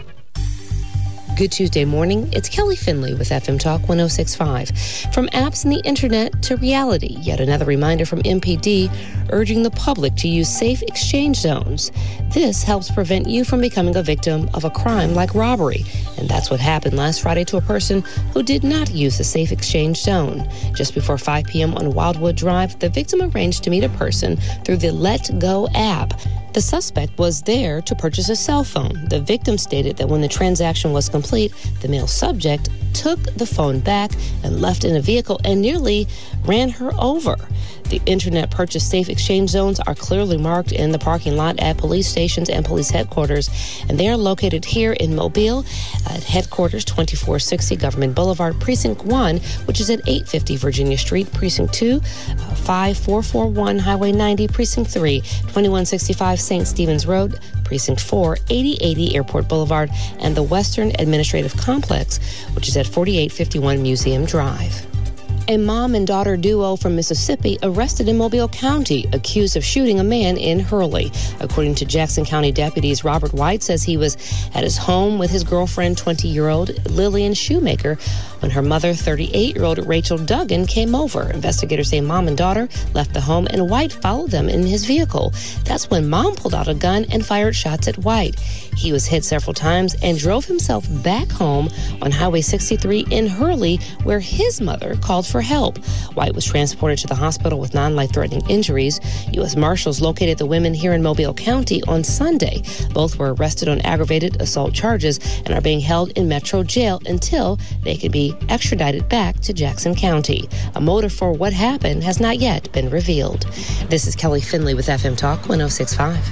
Good Tuesday morning. It's Kelly Finley with F M Talk one oh six point five. From apps and the internet to reality, yet another reminder from M P D urging the public to use safe exchange zones. This helps prevent you from becoming a victim of a crime like robbery. And that's what happened last Friday to a person who did not use a safe exchange zone. Just before five p.m. on Wildwood Drive, the victim arranged to meet a person through the Let Go app. The suspect was there to purchase a cell phone. The victim stated that when the transaction was complete, the male subject took the phone back and left in a vehicle and nearly ran her over. The internet purchase safe exchange zones are clearly marked in the parking lot at police stations and police headquarters, and they are located here in Mobile at headquarters twenty-four sixty Government Boulevard, Precinct one, which is at eight fifty Virginia Street, Precinct two, uh, five four four one Highway ninety, Precinct three, twenty-one sixty-five Saint Stephen's Road, Precinct four, eighty eighty Airport Boulevard, and the Western Administrative Complex, which is at forty-eight fifty-one Museum Drive. A mom and daughter duo from Mississippi arrested in Mobile County, accused of shooting a man in Hurley. According to Jackson County deputies, Robert White says he was at his home with his girlfriend, twenty-year-old Lillian Shoemaker, when her mother, thirty-eight-year-old Rachel Duggan, came over. Investigators say mom and daughter left the home and White followed them in his vehicle. That's when mom pulled out a gun and fired shots at White. He was hit several times and drove himself back home on Highway sixty-three in Hurley, where his mother called for help. White was transported to the hospital with non-life-threatening injuries. U S Marshals located the women here in Mobile County on Sunday. Both were arrested on aggravated assault charges and are being held in Metro Jail until they can be extradited back to Jackson County. A motive for what happened has not yet been revealed. This is Kelly Finley with F M Talk one oh six point five.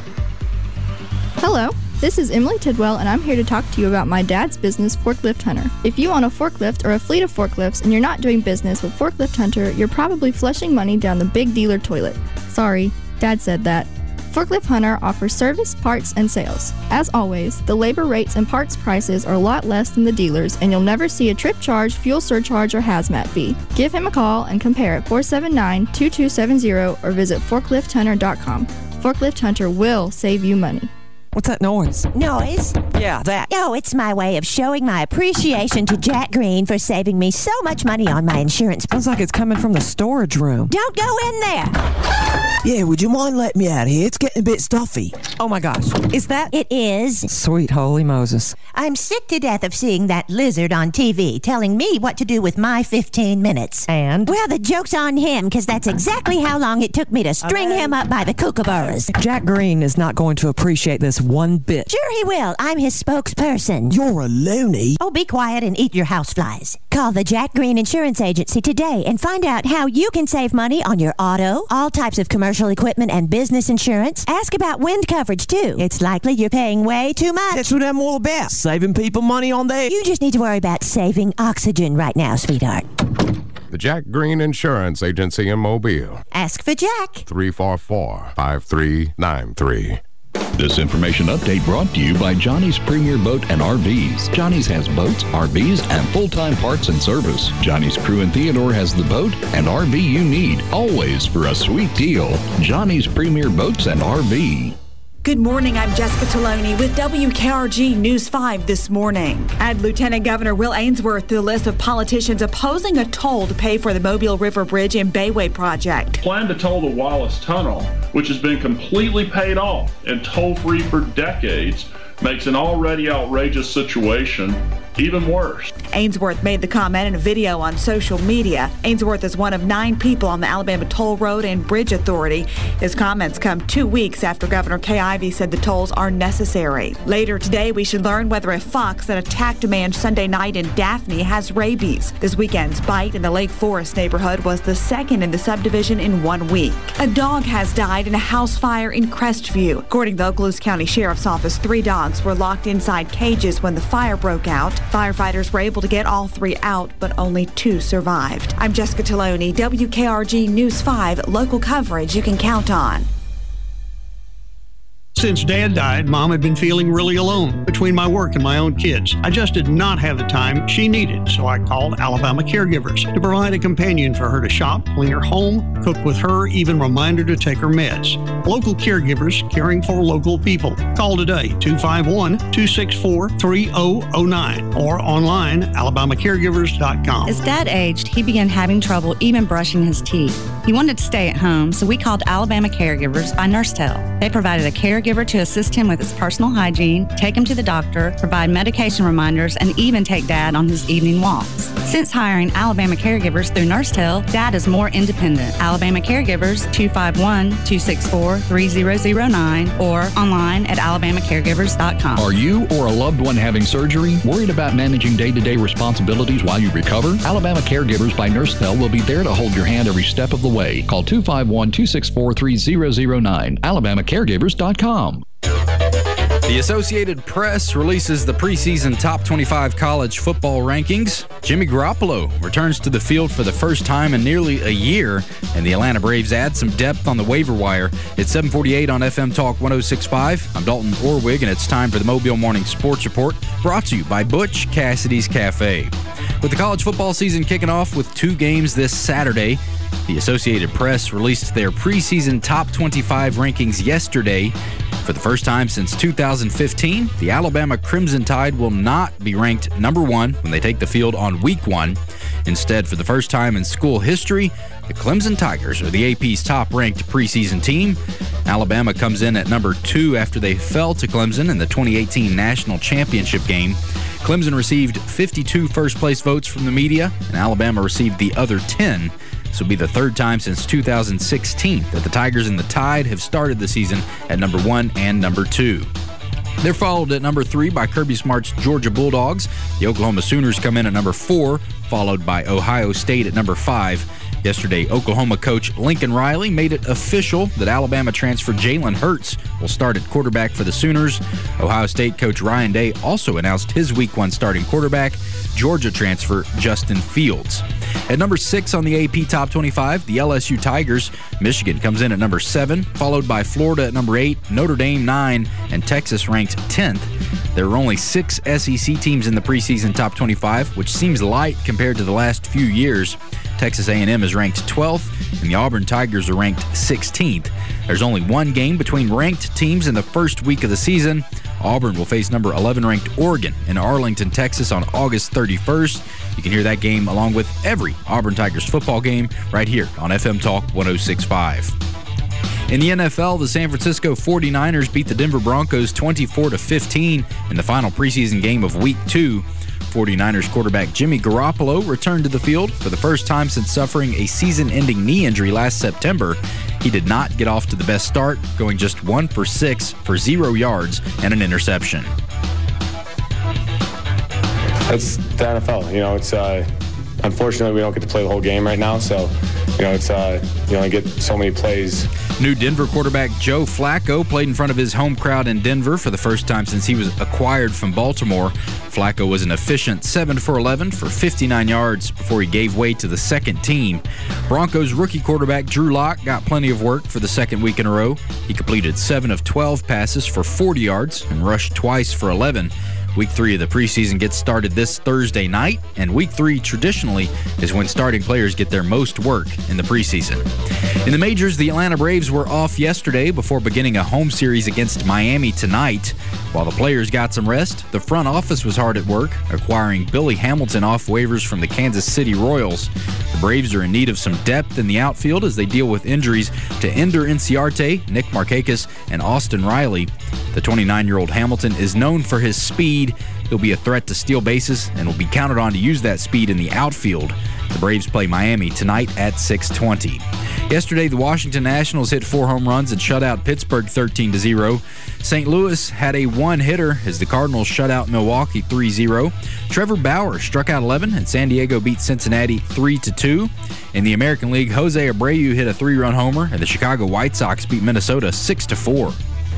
Hello. This is Emily Tidwell, and I'm here to talk to you about my dad's business, Forklift Hunter. If you own a forklift or a fleet of forklifts and you're not doing business with Forklift Hunter, you're probably flushing money down the big dealer toilet. Sorry, Dad said that. Forklift Hunter offers service, parts, and sales. As always, the labor rates and parts prices are a lot less than the dealers, and you'll never see a trip charge, fuel surcharge, or hazmat fee. Give him a call and compare at four seven nine, two two seven zero or visit forklift hunter dot com. Forklift Hunter will save you money. What's that noise? Noise? Yeah, that. Oh, it's my way of showing my appreciation to Jack Green for saving me so much money on my insurance. Sounds like it's coming from the storage room. Don't go in there. Yeah, would you mind letting me out here? It's getting a bit stuffy. Oh my gosh. Is that? It is. Sweet holy Moses. I'm sick to death of seeing that lizard on T V telling me what to do with my fifteen minutes. And? Well, the joke's on him, because that's exactly how long it took me to string okay. him up by the kookaburras. Jack Green is not going to appreciate this one bit. Sure he will. I'm his spokesperson. You're a loony. Oh, be quiet and eat your houseflies. Call the Jack Green Insurance Agency today and find out how you can save money on your auto, all types of commercial equipment, and business insurance. Ask about wind coverage, too. It's likely you're paying way too much. That's what I'm all about. Saving people money on that. You just need to worry about saving oxygen right now, sweetheart. The Jack Green Insurance Agency in Mobile. Ask for Jack. three four four, five three nine three. This information update brought to you by Johnny's Premier Boat and R Vs. Johnny's has boats, R Vs, and full-time parts and service. Johnny's Crew in Theodore has the boat and R V you need, always for a sweet deal. Johnny's Premier Boats and R V. Good morning, I'm Jessica Taloni with W K R G News five this morning. Add Lieutenant Governor Will Ainsworth to the list of politicians opposing a toll to pay for the Mobile River Bridge and Bayway project. Plan to toll the Wallace Tunnel, which has been completely paid off and toll-free for decades, makes an already outrageous situation even worse. Ainsworth made the comment in a video on social media. Ainsworth is one of nine people on the Alabama Toll Road and Bridge Authority. His comments come two weeks after Governor Kay Ivey said the tolls are necessary. Later today, we should learn whether a fox that attacked a man Sunday night in Daphne has rabies. This weekend's bite in the Lake Forest neighborhood was the second in the subdivision in one week. A dog has died in a house fire in Crestview. According to the Okaloosa County Sheriff's Office, three dogs were locked inside cages when the fire broke out. Firefighters were able to get all three out, but only two survived. I'm Jessica Taloni, W K R G News five, local coverage you can count on. Since Dad died, Mom had been feeling really alone between my work and my own kids. I just did not have the time she needed, so I called Alabama Caregivers to provide a companion for her to shop, clean her home, cook with her, even remind her to take her meds. Local caregivers caring for local people. Call today, two five one, two six four, three zero zero nine or online, alabama caregivers dot com. As Dad aged, he began having trouble even brushing his teeth. He wanted to stay at home, so we called Alabama Caregivers by NurseTel. They provided a caregiver to assist him with his personal hygiene, take him to the doctor, provide medication reminders, and even take Dad on his evening walks. Since hiring Alabama Caregivers through NurseTel, Dad is more independent. Alabama Caregivers, two five one, two six four, three zero zero nine or online at alabama caregivers dot com. Are you or a loved one having surgery? Worried about managing day-to-day responsibilities while you recover? Alabama Caregivers by NurseTel will be there to hold your hand every step of the way. Call two five one, two six four, three zero zero nine, alabama caregivers dot com. The Associated Press releases the preseason top twenty-five college football rankings. Jimmy Garoppolo returns to the field for the first time in nearly a year, and the Atlanta Braves add some depth on the waiver wire. It's seven forty-eight on F M Talk one oh six point five. I'm Dalton Orwig, and it's time for the Mobile Morning Sports Report, brought to you by Butch Cassidy's Cafe. With the college football season kicking off with two games this Saturday, the Associated Press released their preseason top twenty-five rankings yesterday. For the first time since two thousand fifteen, the Alabama Crimson Tide will not be ranked number one when they take the field on week one. Instead, for the first time in school history, the Clemson Tigers are the A P's top-ranked preseason team. Alabama comes in at number two after they fell to Clemson in the twenty eighteen National Championship game. Clemson received fifty-two first-place votes from the media, and Alabama received the other ten. This will be the third time since two thousand sixteen that the Tigers and the Tide have started the season at number one and number two. They're followed at number three by Kirby Smart's Georgia Bulldogs. The Oklahoma Sooners come in at number four, followed by Ohio State at number five. Yesterday, Oklahoma coach Lincoln Riley made it official that Alabama transfer Jalen Hurts will start at quarterback for the Sooners. Ohio State coach Ryan Day also announced his week one starting quarterback, Georgia transfer Justin Fields. At number six on the A P Top twenty-five, the L S U Tigers. Michigan comes in at number seven, followed by Florida at number eight, Notre Dame nine, and Texas ranked tenth. There are only six S E C teams in the preseason top twenty-five, which seems light compared to the last few years. Texas A and M is ranked twelfth, and the Auburn Tigers are ranked sixteenth. There's only one game between ranked teams in the first week of the season. Auburn will face number eleven ranked Oregon in Arlington, Texas on August thirty-first. You can hear that game along with every Auburn Tigers football game right here on F M Talk one oh six point five. In the N F L, the San Francisco forty-niners beat the Denver Broncos twenty-four to fifteen in the final preseason game of Week two. forty-niners quarterback Jimmy Garoppolo returned to the field for the first time since suffering a season-ending knee injury last September. He did not get off to the best start, going just one for six for zero yards and an interception. It's the N F L. You know, it's uh, unfortunately we don't get to play the whole game right now, so you know it's uh, you only get so many plays. New Denver quarterback Joe Flacco played in front of his home crowd in Denver for the first time since he was acquired from Baltimore. Flacco was an efficient seven for eleven for fifty-nine yards before he gave way to the second team. Broncos rookie quarterback Drew Lock got plenty of work for the second week in a row. He completed seven of twelve passes for forty yards and rushed twice for eleven. Week three of the preseason gets started this Thursday night, and week three traditionally is when starting players get their most work in the preseason. In the majors, the Atlanta Braves were off yesterday before beginning a home series against Miami tonight. While the players got some rest, the front office was hard at work, acquiring Billy Hamilton off waivers from the Kansas City Royals. The Braves are in need of some depth in the outfield as they deal with injuries to Ender Inciarte, Nick Markakis, and Austin Riley. The twenty-nine-year-old Hamilton is known for his speed. He'll be a threat to steal bases and will be counted on to use that speed in the outfield. The Braves play Miami tonight at six twenty. Yesterday, the Washington Nationals hit four home runs and shut out Pittsburgh thirteen to zero. Saint Louis had a one-hitter as the Cardinals shut out Milwaukee three zero. Trevor Bauer struck out eleven, and San Diego beat Cincinnati three to two. In the American League, Jose Abreu hit a three-run homer, and the Chicago White Sox beat Minnesota six to four.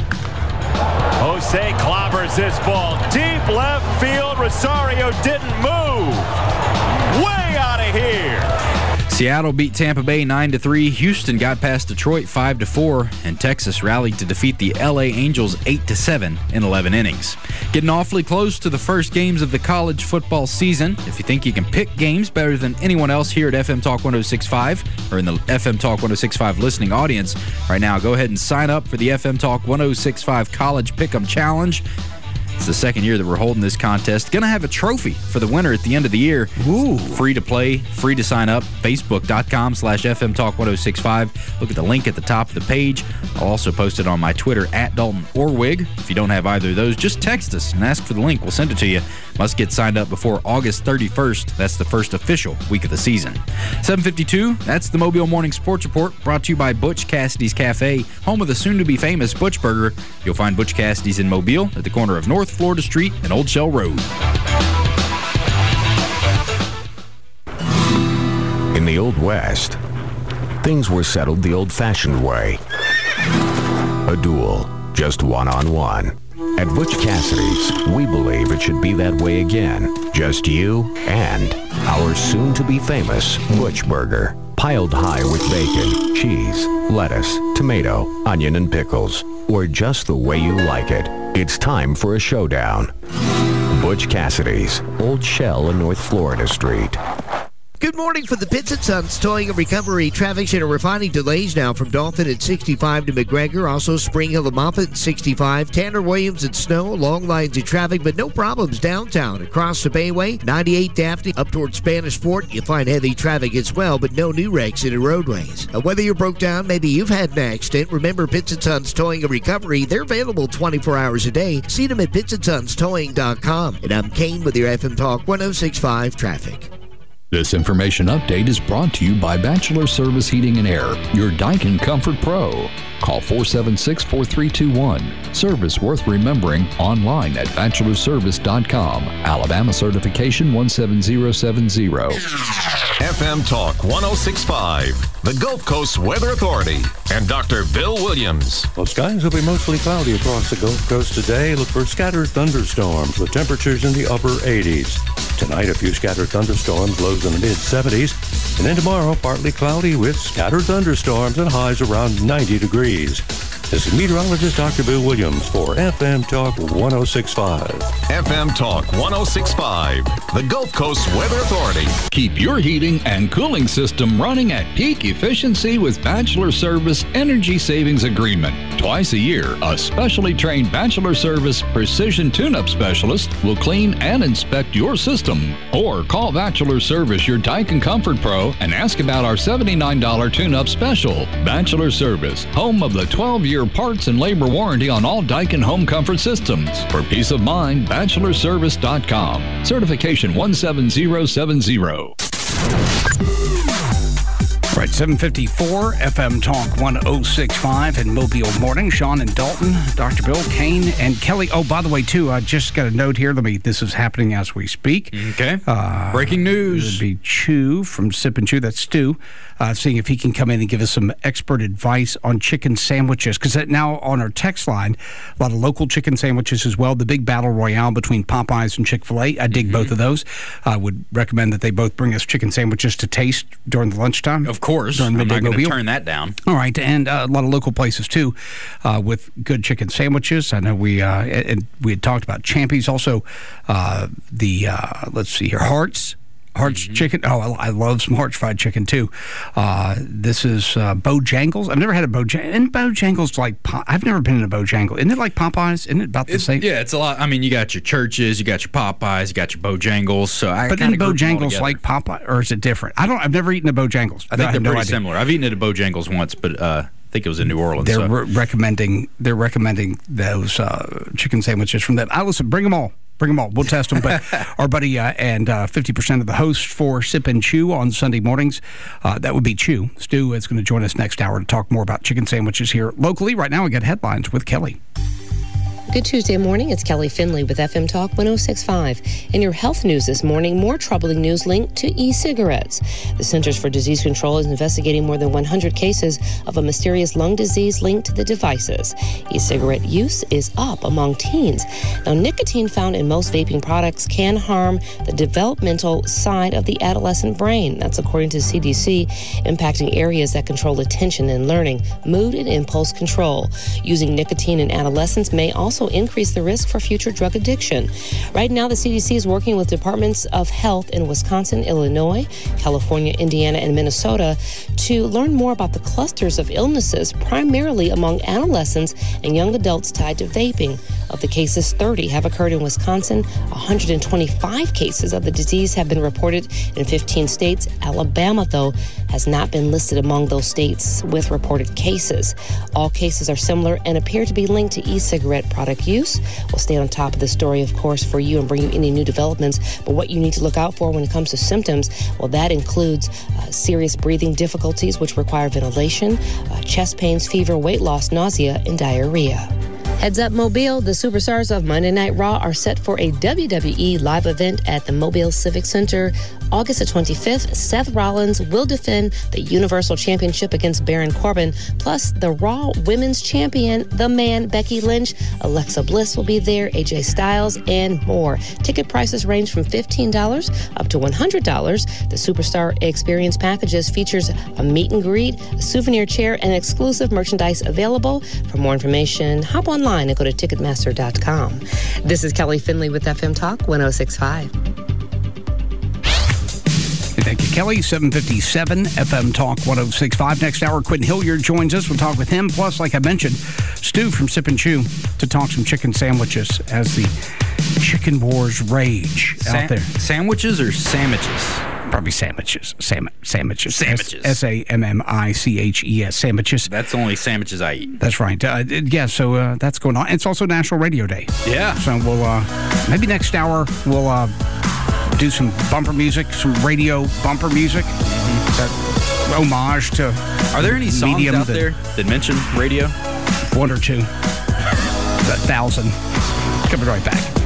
Jose clobbers this ball. Deep left field. Rosario didn't move. Way out of here. Seattle beat Tampa Bay nine to three. Houston got past Detroit five to four. And Texas rallied to defeat the L A Angels eight to seven in eleven innings. Getting awfully close to the first games of the college football season. If you think you can pick games better than anyone else here at F M Talk one oh six point five or in the F M Talk one oh six point five listening audience right now, go ahead and sign up for the F M Talk one oh six point five College Pick'em Challenge. It's the second year that we're holding this contest. Going to have a trophy for the winner at the end of the year. Ooh. Free to play, free to sign up. Facebook.com slash FM Talk 1065. Look at the link at the top of the page. I'll also post it on my Twitter at Dalton Orwig. If you don't have either of those, just text us and ask for the link. We'll send it to you. Must get signed up before August thirty-first. That's the first official week of the season. seven fifty-two, that's the Mobile Morning Sports Report, brought to you by Butch Cassidy's Cafe, home of the soon-to-be-famous Butch Burger. You'll find Butch Cassidy's in Mobile at the corner of North Florida Street and Old Shell Road. In the Old West, things were settled the old-fashioned way. A duel, just one-on-one. At Butch Cassidy's, we believe it should be that way again. Just you and our soon-to-be-famous Butch Burger. Piled high with bacon, cheese, lettuce, tomato, onion, and pickles. Or just the way you like it. It's time for a showdown. Butch Cassidy's, Old Shell and North Florida Street. Good morning from the Pitts and Sons Towing and Recovery Traffic Center. We're finding delays now from Dolphin at sixty-five to McGregor. Also Spring Hill and Moffett at sixty-five. Tanner Williams at Snow. Long lines of traffic, but no problems downtown. Across the Bayway, ninety-eight Daphne up towards Spanish Fort. You'll find heavy traffic as well, but no new wrecks in the roadways. Now, whether you're broke down, maybe you've had an accident, remember Pitts and Sons Towing and Recovery. They're available twenty-four hours a day. See them at pitts and sons towing dot com. And I'm Kane with your F M Talk one oh six point five traffic. This information update is brought to you by Bachelor Service Heating and Air, your Daikin Comfort Pro. Call four seven six, four three two one. Service worth remembering online at bachelor service dot com. Alabama certification one seven zero seven zero. F M Talk one oh six point five, the Gulf Coast Weather Authority, and Doctor Bill Williams. Well, skies will be mostly cloudy across the Gulf Coast today. Look for scattered thunderstorms with temperatures in the upper eighties. Tonight, a few scattered thunderstorms, lows in the mid seventies. And then tomorrow, partly cloudy with scattered thunderstorms and highs around ninety degrees. This is meteorologist Doctor Bill Williams for F M Talk one oh six point five. F M Talk one oh six point five, the Gulf Coast Weather Authority. Keep your heating and cooling system running at peak efficiency with Bachelor Service Energy Savings Agreement. Twice a year, a specially trained Bachelor Service Precision Tune-Up Specialist will clean and inspect your system. Or call Bachelor Service, your Daikin Comfort Pro, and ask about our seventy-nine dollars tune-up special. Bachelor Service, home of the twelve-year parts and labor warranty on all Daikin home comfort systems. For peace of mind, bachelor service dot com. Certification one seven zero seven zero. Right, seven fifty-four, F M Talk one oh six point five in Mobile Morning. Sean and Dalton, Doctor Bill, Kane, and Kelly. Oh, by the way, too, I just got a note here. Let me. This is happening as we speak. Okay. Uh, Breaking news. It would be Chew from Sip and Chew. That's Stu. Uh, seeing if he can come in and give us some expert advice on chicken sandwiches. Because now on our text line, a lot of local chicken sandwiches as well. The big battle royale between Popeyes and Chick-fil-A. I dig mm-hmm. both of those. I would recommend that they both bring us chicken sandwiches to taste during the lunchtime. Of course. I'm not going to turn that down. All right. And uh, a lot of local places, too, uh, with good chicken sandwiches. I know we uh, and we had talked about Champy's. Also, uh, the, uh, let's see here, Hearts. Hearts mm-hmm. chicken. Oh, I, I love some Hearts fried chicken, too. Uh, this is uh, Bojangles. I've never had a Bojangles. And Bojangles like, I've never been in a Bojangles. Isn't it like Popeyes? Isn't it about the it's, same? Yeah, it's a lot. I mean, you got your Churches, you got your Popeyes, you got your Bojangles. So I but isn't Bojangles like Popeye, or is it different? I don't. I've never eaten a Bojangles. I think I they're no pretty idea. similar. I've eaten at a Bojangles once, but uh, I think it was in New Orleans. They're so. re- recommending. They're recommending those uh, chicken sandwiches from them. I listen. Bring them all. Bring them all. We'll test them. But our buddy uh, and uh, fifty percent of the hosts for Sip and Chew on Sunday mornings, uh, that would be Chew. Stu is going to join us next hour to talk more about chicken sandwiches here locally. Right now, we got headlines with Kelly. Good Tuesday morning. It's Kelly Finley with F M Talk one oh six point five. In your health news this morning, more troubling news linked to e-cigarettes. The Centers for Disease Control is investigating more than one hundred cases of a mysterious lung disease linked to the devices. E-cigarette use is up among teens. Now, nicotine found in most vaping products can harm the developmental side of the adolescent brain. That's according to C D C, impacting areas that control attention and learning, mood, and impulse control. Using nicotine in adolescents may also increase the risk for future drug addiction. Right now, the C D C is working with departments of health in Wisconsin, Illinois, California, Indiana, and Minnesota to learn more about the clusters of illnesses, primarily among adolescents and young adults tied to vaping. Of the cases, thirty have occurred in Wisconsin. one hundred twenty-five cases of the disease have been reported in fifteen states. Alabama, though, has not been listed among those states with reported cases. All cases are similar and appear to be linked to e-cigarette product use. We'll stay on top of the story, of course, for you and bring you any new developments. But what you need to look out for when it comes to symptoms, well, that includes uh, serious breathing difficulties, which require ventilation, uh, chest pains, fever, weight loss, nausea, and diarrhea. Heads up, Mobile. The superstars of Monday Night Raw are set for a W W E live event at the Mobile Civic Center August the twenty-fifth. Seth Rollins will defend the Universal Championship against Baron Corbin. Plus, the Raw Women's Champion, the Man, Becky Lynch, Alexa Bliss will be there, A J Styles, and more. Ticket prices range from fifteen dollars up to one hundred dollars. The Superstar Experience packages features a meet and greet, a souvenir chair, and exclusive merchandise available. For more information, hop online and go to Ticketmaster dot com. This is Kelly Finley with F M Talk one oh six point five. Thank you, Kelly. seven fifty-seven, F M Talk one oh six point five. Next hour, Quentin Hilliard joins us. We'll talk with him. Plus, like I mentioned, Stu from Sip and Chew to talk some chicken sandwiches as the chicken wars rage Sam- out there. Sandwiches or sandwiches? Probably sandwiches. Sam- sandwiches. Sandwiches. S A M M I C H E S. Sandwiches. That's the only sandwiches I eat. That's right. Uh, yeah, so uh, that's going on. It's also National Radio Day. Yeah. So we'll, uh, maybe next hour, we'll uh, do some bumper music, some radio bumper music. Mm-hmm. That homage to Are there any songs medium out that, there that mention radio? One or two. A thousand. Coming right back.